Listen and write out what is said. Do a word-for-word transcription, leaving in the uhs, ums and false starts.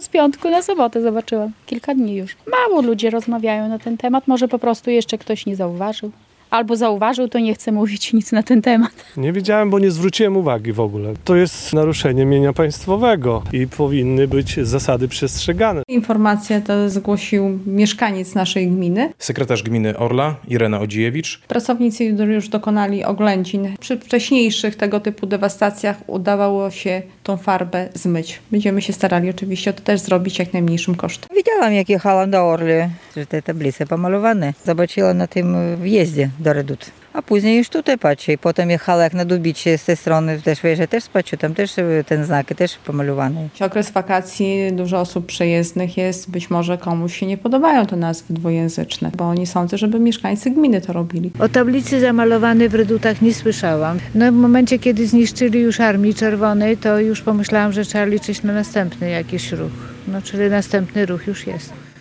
piątku na sobotę zobaczyłam. Kilka dni już. Mało ludzie rozmawiają na ten temat. Może po prostu jeszcze ktoś nie zauważył. Albo zauważył, to nie chce mówić nic na ten temat. Nie wiedziałem, bo nie zwróciłem uwagi w ogóle. To jest naruszenie mienia państwowego i powinny być zasady przestrzegane. Informację to zgłosił mieszkaniec naszej gminy. Sekretarz gminy Orla, Irena Odziejewicz. Pracownicy już dokonali oględzin. Przy wcześniejszych tego typu dewastacjach udawało się tą farbę zmyć. Będziemy się starali oczywiście to też zrobić jak najmniejszym kosztem. Widziałam, jak jechałam do Orly, że te tablice pomalowane. Zobaczyłam na tym wjeździe do Redut. A później już tutaj patrzę. I potem jechała jak na Dubicie z tej strony, też że też patrzę, tam też ten znak też pomalowany. Okres wakacji, dużo osób przejezdnych jest, być może komuś się nie podobają te nazwy dwujęzyczne, bo nie sądzę, żeby mieszkańcy gminy to robili. O tablicy zamalowanej w Redutach nie słyszałam. No w momencie, kiedy zniszczyli już Armii Czerwonej, to już pomyślałam, że trzeba liczyć na następny jakiś ruch. No czyli następny ruch już jest.